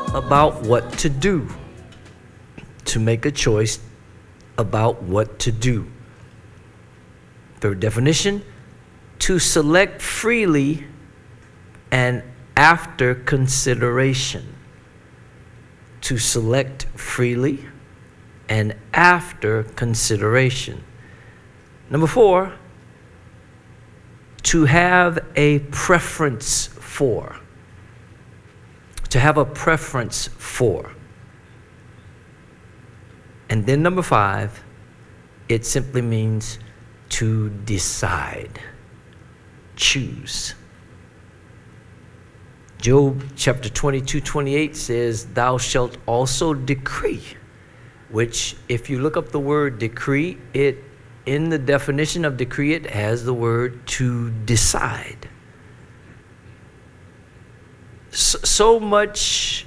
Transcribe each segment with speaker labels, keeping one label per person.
Speaker 1: about what to do. To make a choice about what to do. Third definition, to select freely and after consideration. To select freely and after consideration. Number 4, to have a preference for. To have a preference for. And then number 5, it simply means to decide, choose. Job chapter 22:28 says, "Thou shalt also decree," which if you look up the word decree, it in the definition of decree, it has the word to decide. So much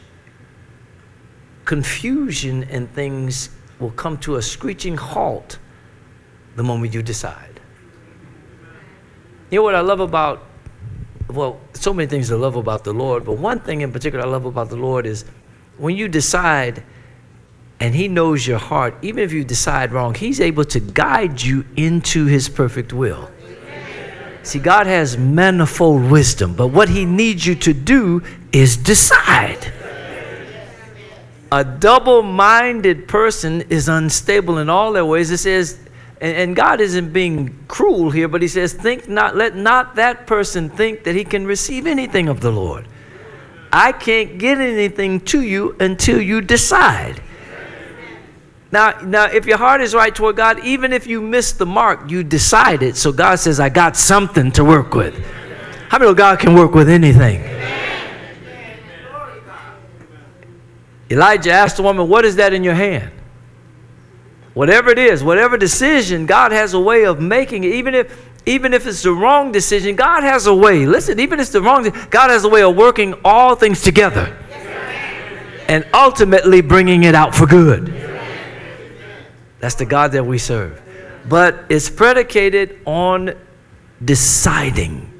Speaker 1: confusion and things will come to a screeching halt the moment you decide. You know what I love about, well, so many things I love about the Lord, but one thing in particular I love about the Lord is when you decide and he knows your heart, even if you decide wrong, he's able to guide you into his perfect will. See, God has manifold wisdom, but what he needs you to do is decide. A double-minded person is unstable in all their ways. It says, and God isn't being cruel here, but he says, let not that person think that he can receive anything of the Lord. I can't get anything to you until you decide. Now, if your heart is right toward God, even if you miss the mark, you decided. So God says, I got something to work with. How many know God can work with anything? Elijah asked the woman, what is that in your hand? Whatever it is, whatever decision, God has a way of making it. Even if it's the wrong decision, God has a way. Listen, even if it's the wrong, God has a way of working all things together and ultimately bringing it out for good. That's the God that we serve. But it's predicated on deciding.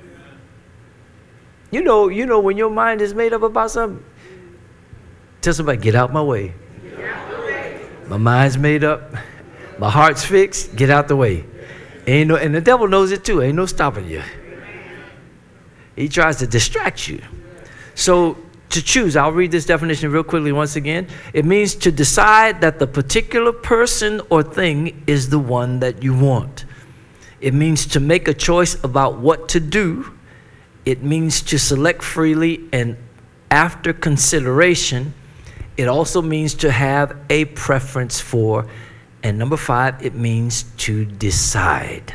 Speaker 1: You know when your mind is made up about something, tell somebody, get out my way. My mind's made up. My heart's fixed. Get out the way. And the devil knows it too. Ain't no stopping you. He tries to distract you. So to choose, I'll read this definition real quickly once again. It means to decide that the particular person or thing is the one that you want. It means to make a choice about what to do. It means to select freely and after consideration. It also means to have a preference for. And number 5, it means to decide.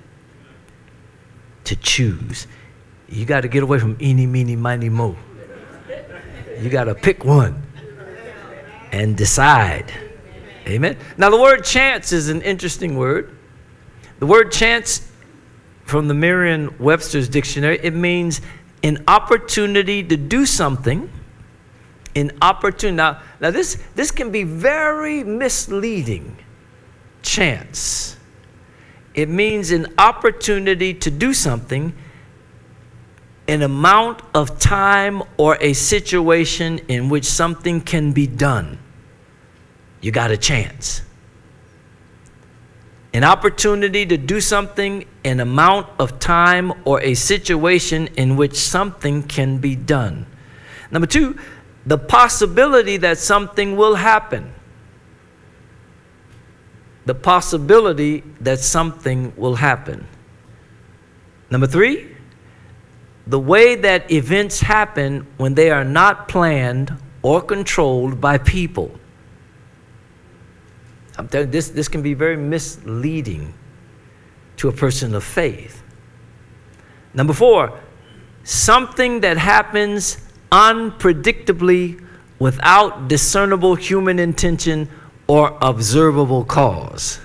Speaker 1: To choose. You got to get away from eeny, meeny, miny, mo. You got to pick one and decide. Amen. Now the word chance is an interesting word. The word chance from the Merriam-Webster's dictionary, it means an opportunity to do something. An opportunity. Now this can be very misleading. Chance. It means an opportunity to do something, an amount of time or a situation in which something can be done. You got a chance. An opportunity to do something, an amount of time or a situation in which something can be done. Number 2, the possibility that something will happen. The possibility that something will happen. Number 3, the way that events happen when they are not planned or controlled by people. I'm telling you, this can be very misleading to a person of faith. Number 4, something that happens unpredictably without discernible human intention or observable cause.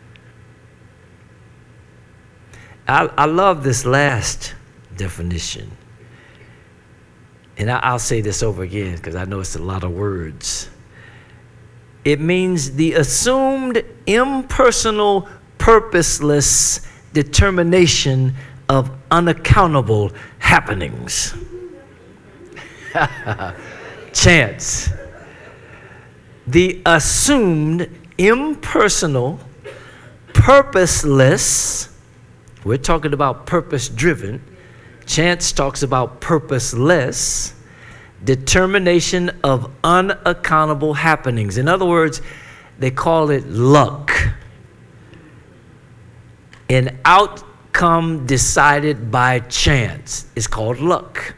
Speaker 1: I love this last definition. And I'll say this over again because I know it's a lot of words. It means the assumed impersonal, purposeless determination of unaccountable happenings. chance. The assumed, impersonal, purposeless, we're talking about purpose-driven. Chance talks about purposeless determination of unaccountable happenings. In other words, they call it luck. An outcome decided by chance is called luck,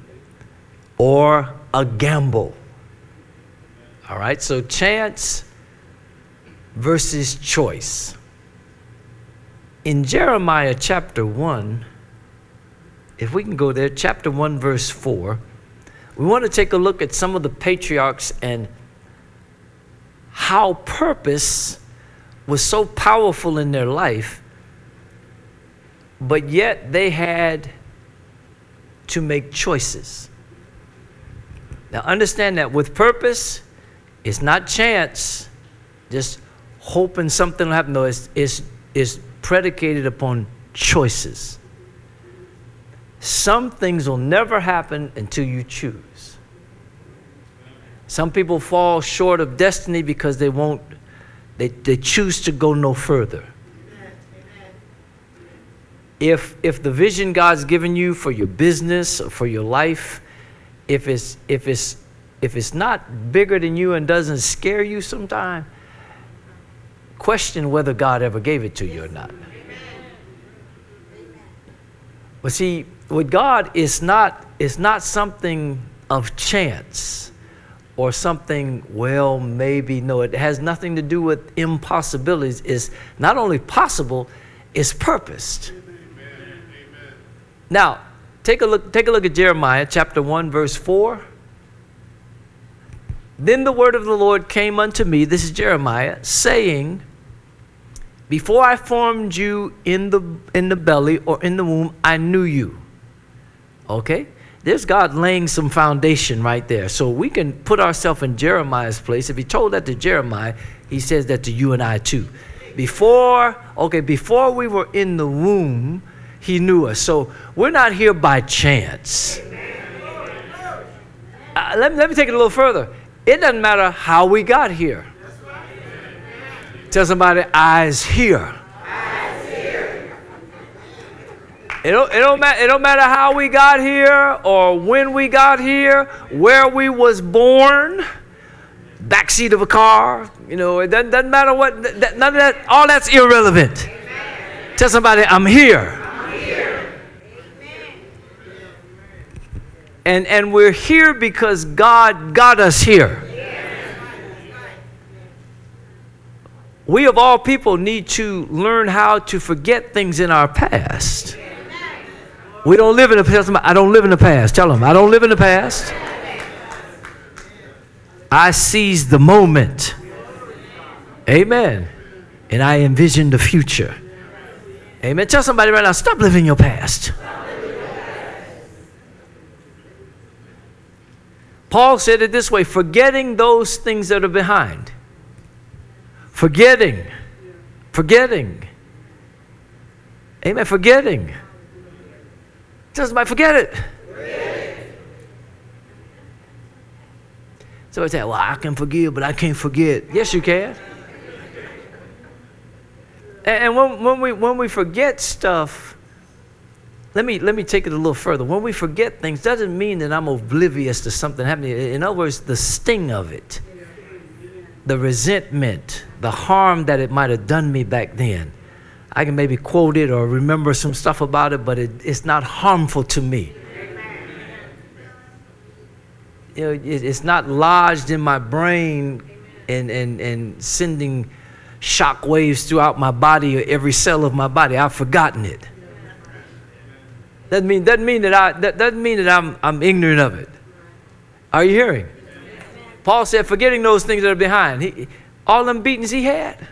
Speaker 1: or a gamble. All right, so chance versus choice. In Jeremiah chapter 1, if we can go there, chapter 1, verse 4, we want to take a look at some of the patriarchs and how purpose was so powerful in their life, but yet they had to make choices. Now understand that with purpose, it's not chance, just hoping something will happen. No, it's predicated upon choices. Some things will never happen until you choose. Some people fall short of destiny because they choose to go no further. If the vision God's given you for your business or for your life, if it's not bigger than you and doesn't scare you sometime, question whether God ever gave it to you or not. But see, with God, it's not something of chance or something, well, maybe. No, it has nothing to do with impossibilities. It's not only possible, it's purposed. Amen. Now, take a look at Jeremiah chapter 1, verse 4. Then the word of the Lord came unto me, this is Jeremiah, saying, before I formed you in the belly or in the womb, I knew you. Okay? There's God laying some foundation right there. So we can put ourselves in Jeremiah's place. If he told that to Jeremiah, he says that to you and I too. Before we were in the womb, he knew us. So we're not here by chance. Let me take it a little further. It doesn't matter how we got here. Tell somebody, eyes here. It don't matter how we got here or when we got here, where we was born, backseat of a car. You know, it doesn't matter what. None of that. All that's irrelevant. Amen. Tell somebody, I'm here. I'm here. And we're here because God got us here. We of all people need to learn how to forget things in our past. We don't live in the past. I don't live in the past. Tell them, I don't live in the past. I seize the moment. Amen. And I envision the future. Amen. Tell somebody right now, stop living your past. Paul said it this way, forgetting those things that are behind. Forgetting. Amen. Forgetting. Tell somebody, forget it. So I say, well, I can forgive, but I can't forget. Yes, you can. And when we forget stuff, let me take it a little further. When we forget things, doesn't mean that I'm oblivious to something happening. In other words, the sting of it, the resentment, the harm that it might have done me back then. I can maybe quote it or remember some stuff about it, but it's not harmful to me. You know, it's not lodged in my brain and sending shock waves throughout my body or every cell of my body. I've forgotten it. Doesn't mean that I'm ignorant of it. Are you hearing? Paul said, forgetting those things that are behind. All them beatings he had.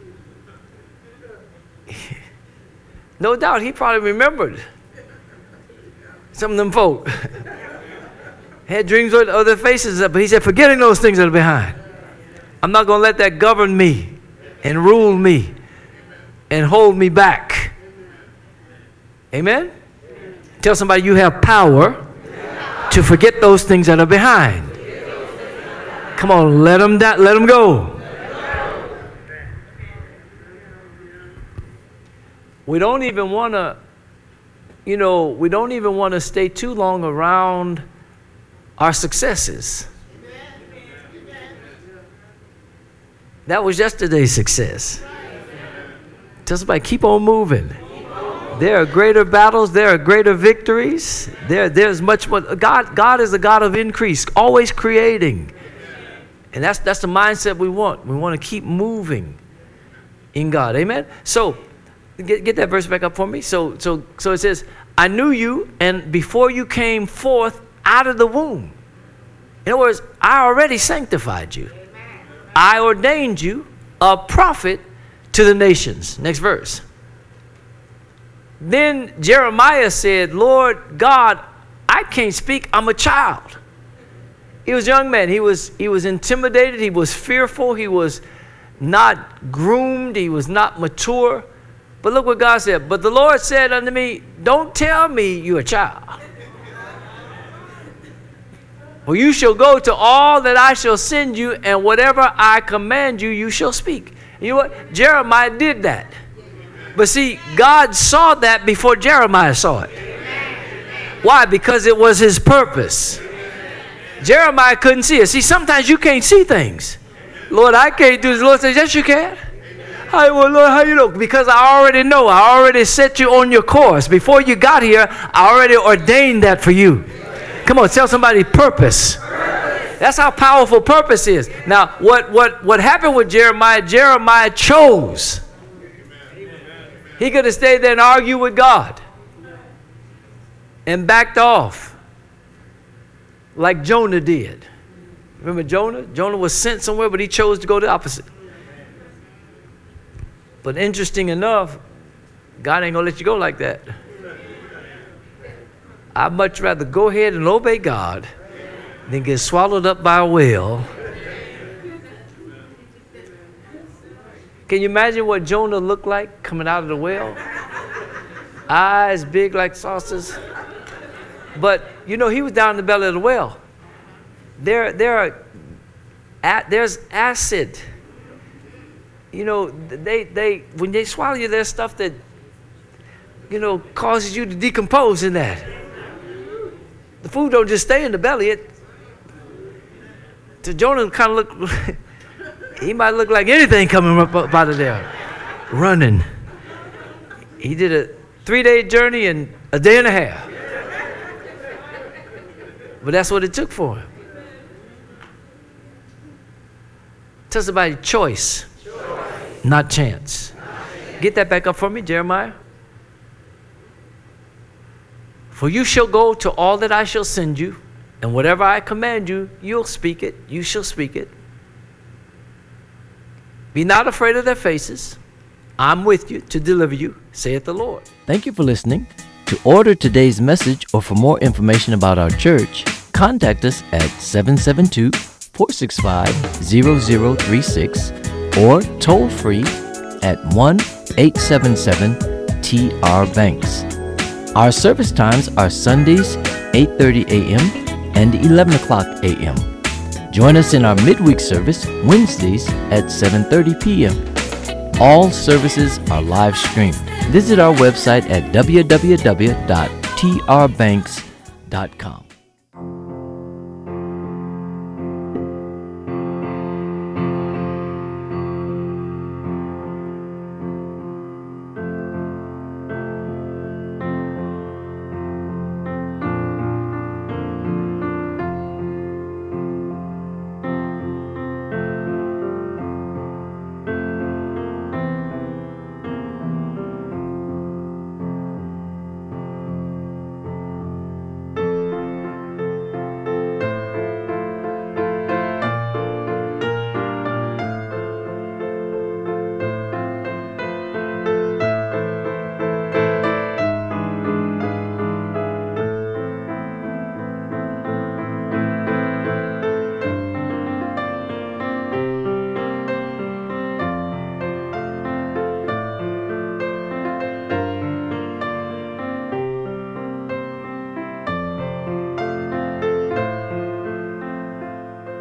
Speaker 1: No doubt he probably remembered some of them folk. Had dreams of their faces up, but he said, forgetting those things that are behind. I'm not going to let that govern me and rule me and hold me back. Amen? Tell somebody you have power to forget those things that are behind Come on, let them down, let them go. We don't even want to, we don't even want to stay too long around our successes. That was yesterday's success. Tell somebody, keep on moving. There are greater battles. There are greater victories. There's much more. God is a God of increase, always creating. And that's the mindset we want. We want to keep moving in God. Amen? So, get that verse back up for me. So it says, I knew you, and before you came forth out of the womb. In other words, I already sanctified you. I ordained you a prophet to the nations. Next verse. Then Jeremiah said, Lord God, I can't speak. I'm a child. He was a young man. He was intimidated. He was fearful. He was not groomed. He was not mature. But look what God said. But the Lord said unto me, don't tell me you're a child. For you shall go to all that I shall send you, and whatever I command you, you shall speak. You know what? Jeremiah did that. But see, God saw that before Jeremiah saw it. Why? Because it was his purpose. Jeremiah couldn't see it. See, sometimes you can't see things. Lord, I can't do this. The Lord says, yes, you can. Well, Lord, how you know? Because I already know. I already set you on your course. Before you got here, I already ordained that for you. Come on, tell somebody purpose. That's how powerful purpose is. Now, what happened with Jeremiah? Jeremiah chose. He could have stayed there and argued with God and backed off like Jonah did. Remember Jonah? Jonah was sent somewhere, but he chose to go the opposite. But interesting enough, God ain't going to let you go like that. I'd much rather go ahead and obey God than get swallowed up by a whale. Can you imagine what Jonah looked like coming out of the whale? Eyes big like saucers. But, he was down in the belly of the whale. There's acid. When they swallow you, there's stuff that, causes you to decompose in that. The food don't just stay in the belly. To Jonah kind of look, he might look like anything coming up out of there, running. He did a 3-day journey in a day and a half. But that's what it took for him. Tell somebody choice. Not chance. Get that back up for me, Jeremiah. For you shall go to all that I shall send you, and whatever I command you, you'll speak it. You shall speak it. Be not afraid of their faces. I'm with you to deliver you, saith the Lord. Thank you for listening. To order today's message or for more information about our church, contact us at 772-465-0036 or toll free at 1-877-TR-BANKS. Our service times are Sundays 8:30 a.m. and 11 o'clock a.m. Join us in our midweek service Wednesdays at 7:30 p.m. All services are live streamed. Visit our website at www.trbanks.com.